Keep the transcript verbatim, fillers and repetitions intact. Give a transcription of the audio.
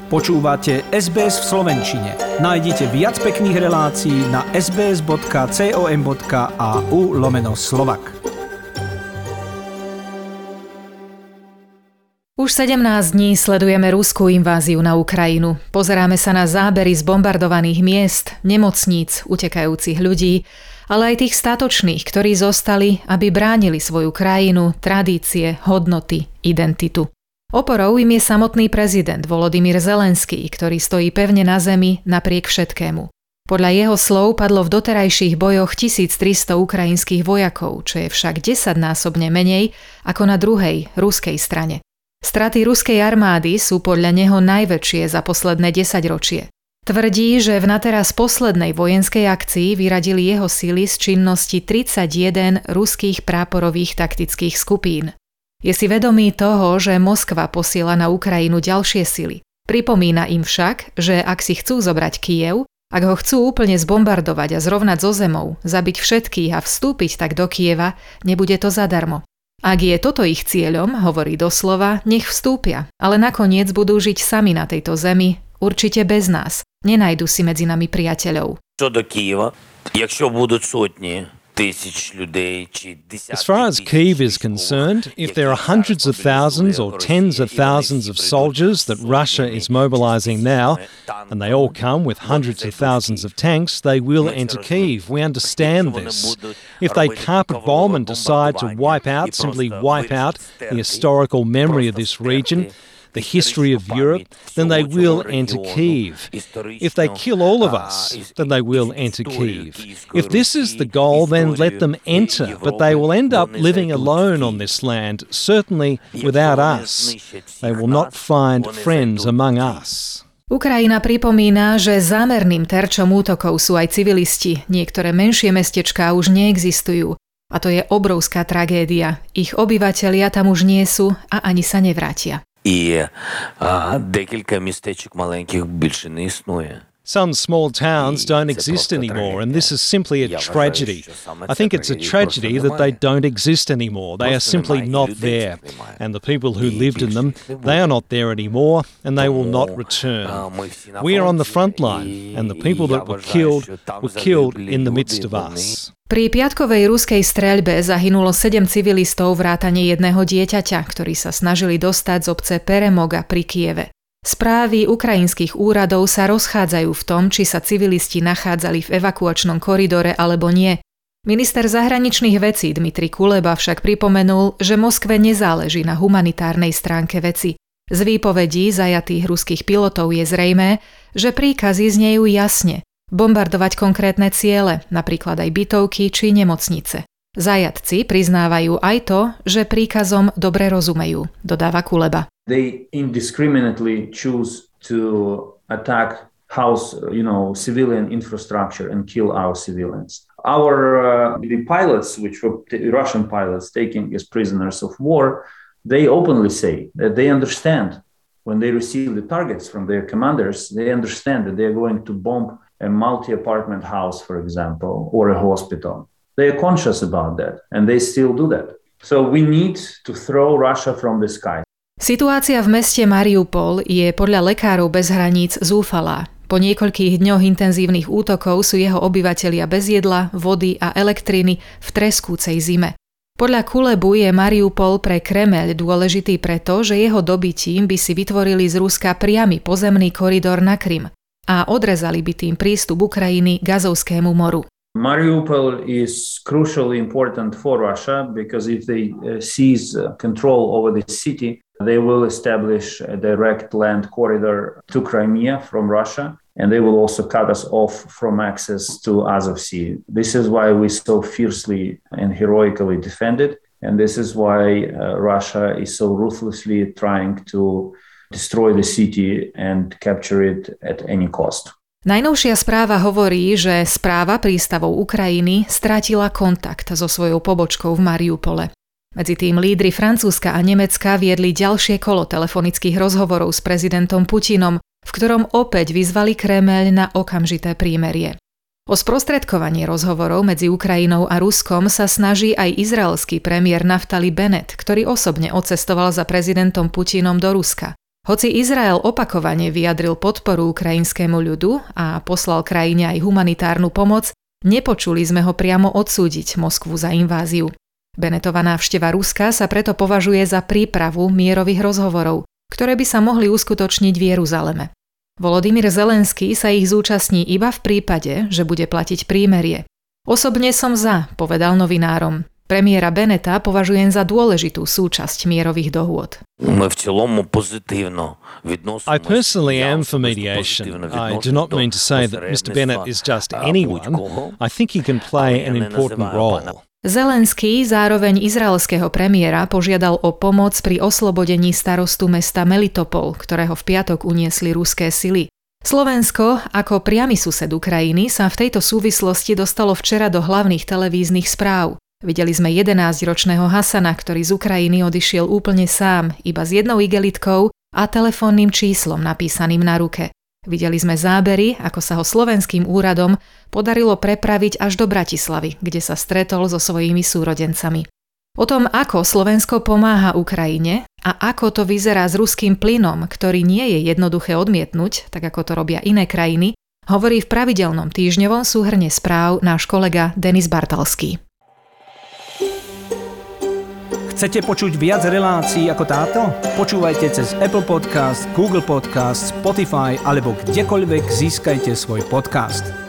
Počúvate es bé es v slovenčine. Nájdite viac pekných relácií na sbs.com.au lomeno Slovak. Už sedemnásť dní sledujeme ruskú inváziu na Ukrajinu. Pozeráme sa na zábery z bombardovaných miest, nemocníc, utekajúcich ľudí, ale aj tých statočných, ktorí zostali, aby bránili svoju krajinu, tradície, hodnoty, identitu. Oporou im je samotný prezident Volodymyr Zelenský, ktorý stojí pevne na zemi napriek všetkému. Podľa jeho slov padlo v doterajších bojoch tisíctristo ukrajinských vojakov, čo je však desaťnásobne menej ako na druhej, ruskej strane. Straty ruskej armády sú podľa neho najväčšie za posledné desaťročie. Tvrdí, že v nateraz poslednej vojenskej akcii vyradili jeho síly z činnosti tridsaťjeden ruských práporových taktických skupín. Je si vedomý toho, že Moskva posiela na Ukrajinu ďalšie sily. Pripomína im však, že ak si chcú zobrať Kyjev, ak ho chcú úplne zbombardovať a zrovnať so zemou, zabiť všetkých a vstúpiť tak do Kyjeva, nebude to zadarmo. Ak je toto ich cieľom, hovorí doslova, nech vstúpia, ale nakoniec budú žiť sami na tejto zemi, určite bez nás. Nenajdu si medzi nami priateľov. Čo do Kyjeva, якщо будуть сотні тисяч людей чи десятки As far as Kyiv is concerned, if there are hundreds of thousands or tens of thousands of soldiers that Russia is mobilizing now, and they all come with hundreds of thousands of tanks, they will enter Kyiv. We understand this. If they carpet bomb and decide to wipe out, simply wipe out the historical memory of this region, the history of Europe, then they will enter Kyiv. If they kill all of us, then they will enter Kyiv. If this is the goal, then let them enter, but they will end up living alone on this land, certainly without us. They will not find friends among us. Ukrajina pripomína, že zámerným terčom útokov sú aj civilisti. Niektoré menšie mestečká už neexistujú. A to je obrovská tragédia. Ich obyvatelia tam už nie sú a ani sa nevrátia. І а, декілька містечок маленьких більше не існує. Some small towns don't exist anymore, and this is simply a tragedy. I think it's a tragedy that they don't exist anymore. They are simply not there. And the people who lived in them, they are not there anymore, and they will not return. We are on the front line, and the people that were killed were killed in the midst of us. Pri piatkovej ruskej streľbe zahynulo sedem civilistov vrátane jedného dieťaťa, ktorí sa snažili dostať z obce Peremoga pri Kyjeve. Správy ukrajinských úradov sa rozchádzajú v tom, či sa civilisti nachádzali v evakuačnom koridore alebo nie. Minister zahraničných vecí Dmitrij Kuleba však pripomenul, že Moskve nezáleží na humanitárnej stránke veci. Z výpovedí zajatých ruských pilotov je zrejmé, že príkazy znejú jasne. Bombardovať konkrétne ciele, napríklad aj bytovky či nemocnice. Zajatci priznávajú aj to, že príkazom dobre rozumejú, dodáva Kuleba. They indiscriminately choose to attack house, you know, civilian infrastructure and kill our civilians. Our uh, the pilots, which were t- Russian pilots taken as prisoners of war, they openly say that they understand when they receive the targets from their commanders, they understand that they are going to bomb a multi-apartment house, for example, or a hospital. They are conscious about that, and they still do that. So we need to throw Russia from the sky. Situácia v meste Mariupol je podľa Lekárov bez hraníc zúfalá. Po niekoľkých dňoch intenzívnych útokov sú jeho obyvatelia bez jedla, vody a elektriny v treskúcej zime. Podľa Kulebu je Mariupol pre Kremeľ dôležitý preto, že jeho dobytím by si vytvorili z Ruska priamy pozemný koridor na Krym a odrezali by tým prístup Ukrajiny k Azovskému moru. Mariupol is crucially important for Russia because if they uh, seize uh, control over the city, they will establish a direct land corridor to Crimea from Russia, and they will also cut us off from access to Azov Sea. This is why we so fiercely and heroically defend it, and this is why uh, Russia is so ruthlessly trying to destroy the city and capture it at any cost. Najnovšia správa hovorí, že správa prístavov Ukrajiny strátila kontakt so svojou pobočkou v Mariupole. Medzi tým lídri Francúzska a Nemecka viedli ďalšie kolo telefonických rozhovorov s prezidentom Putinom, v ktorom opäť vyzvali Kremeľ na okamžité prímerie. O sprostredkovanie rozhovorov medzi Ukrajinou a Ruskom sa snaží aj izraelský premiér Naftali Bennett, ktorý osobne odcestoval za prezidentom Putinom do Ruska. Hoci Izrael opakovane vyjadril podporu ukrajinskému ľudu a poslal krajine aj humanitárnu pomoc, nepočuli sme ho priamo odsúdiť Moskvu za inváziu. Benetova návšteva Ruska sa preto považuje za prípravu mierových rozhovorov, ktoré by sa mohli uskutočniť v Jeruzaleme. Volodymyr Zelenský sa ich zúčastní iba v prípade, že bude platiť prímerie. Osobne som za, povedal novinárom. Premiéra Beneta považujem za dôležitú súčasť mierových dohôd. I personally am for mediation. I do not mean to say that Mister Bennett is just anyone. I think he can play an important role. Zelenský zároveň izraelského premiéra požiadal o pomoc pri oslobodení starostu mesta Melitopol, ktorého v piatok uniesli ruské sily. Slovensko, ako priamy sused Ukrajiny, sa v tejto súvislosti dostalo včera do hlavných televíznych správ. Videli sme jedenásťročného Hasana, ktorý z Ukrajiny odišiel úplne sám, iba s jednou igelitkou a telefónnym číslom napísaným na ruke. Videli sme zábery, ako sa ho slovenským úradom podarilo prepraviť až do Bratislavy, kde sa stretol so svojimi súrodencami. O tom, ako Slovensko pomáha Ukrajine a ako to vyzerá s ruským plynom, ktorý nie je jednoduché odmietnúť, tak ako to robia iné krajiny, hovorí v pravidelnom týždňovom súhrne správ náš kolega Denis Bartalský. Chcete počuť viac relácií ako táto? Počúvajte cez Apple Podcast, Google Podcast, Spotify alebo kdekoľvek získajte svoj podcast.